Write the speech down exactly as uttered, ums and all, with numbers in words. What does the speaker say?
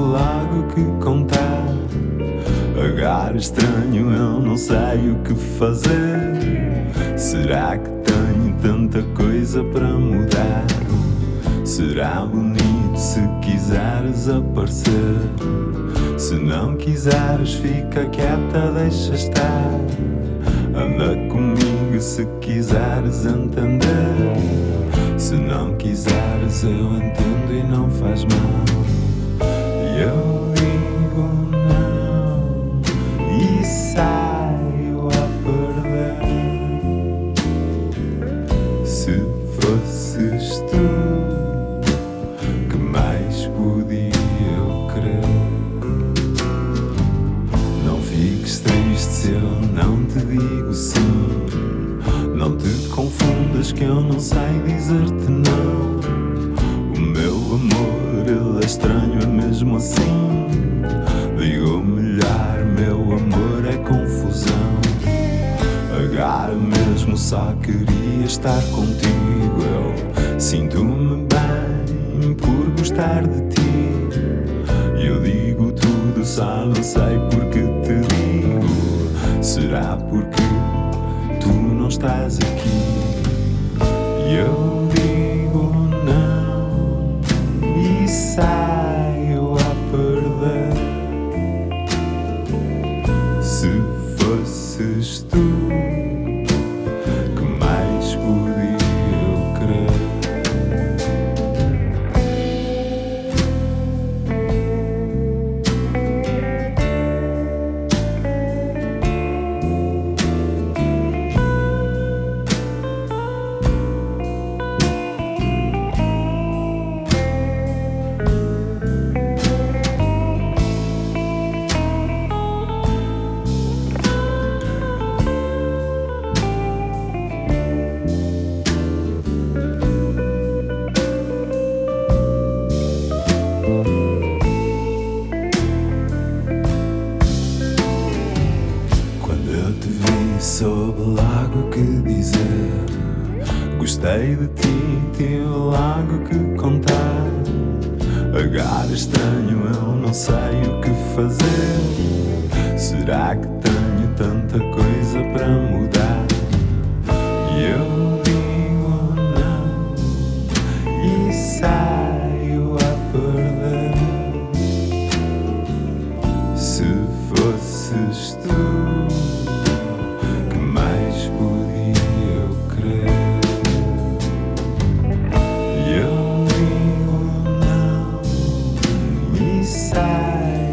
logo o que contar. Agora estranho, eu não sei o que fazer. Será que tenho tanta coisa para mudar? Será bonito se quiseres aparecer. Se não quiseres, fica quieta, deixa estar. Anda comigo se quiseres entender. Se não quiseres, eu entendo e não faz mal. E eu digo não e saio a perder. Se fosses tu, que mais podia eu querer? Não fiques triste se eu não te digo sim. Não te confundas que eu não sei dizer-te não. O meu amor, ele é estranho, é mesmo assim. Digo melhor, meu amor é confusão. Agora mesmo só queria estar contigo. Eu sinto-me bem por gostar de ti. Eu digo tudo, só não sei porque te digo. Será porque tu não estás aqui? E eu digo não e saio a perder. Se fosses tu, que mais podia eu querer? Soube logo o que dizer. Gostei de ti, tive logo o que contar. Agora estranho, eu não sei o que fazer. Será que tenho tanta coisa para mudar? E eu digo não e saio a perder. Se fosses tu, side.